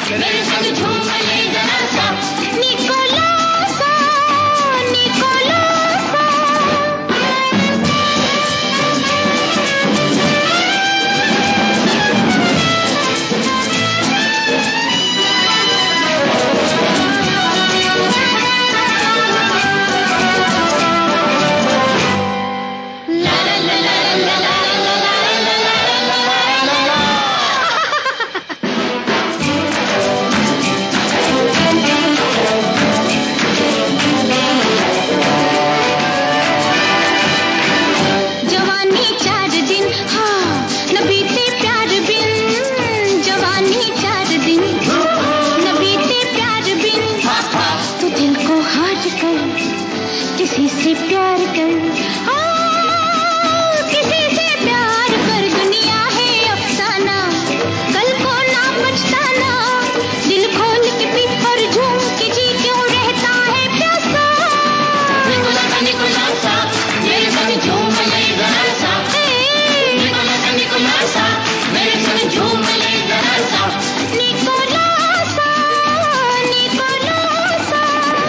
मेरे संग झूम ले जरा सा निकोलासा निकोलासा। किसी से प्यार कर, किसी से प्यार कर, दुनिया है अफसाना, कल को ना पछताना, दिल खोल के पी और झूम के जी क्यों रहता है प्यासा। निकोलासा निकोलासा मेरे संग झूम ले जरा सा, निकोलासा निकोलासा मेरे संग झूम ले जरा सा निकोलासा निकोलासा।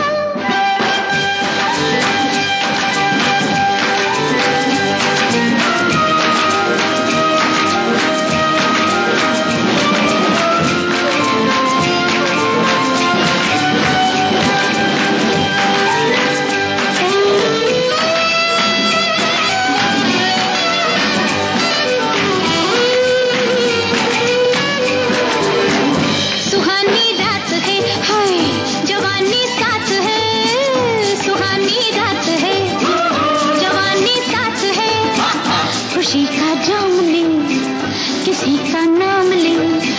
खुशी का जाम ले, किसी का नाम ले,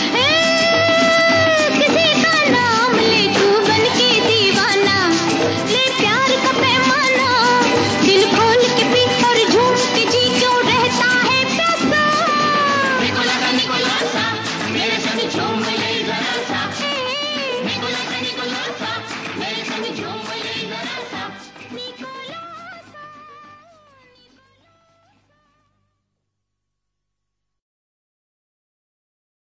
किसी का नाम ले, तू बन के दीवाना, ले प्यार का पैमाना, दिल खोल के पी और झूम के जी क्यों रहता है प्यासा। निकोलासा निकोलासा मेरे संग झूम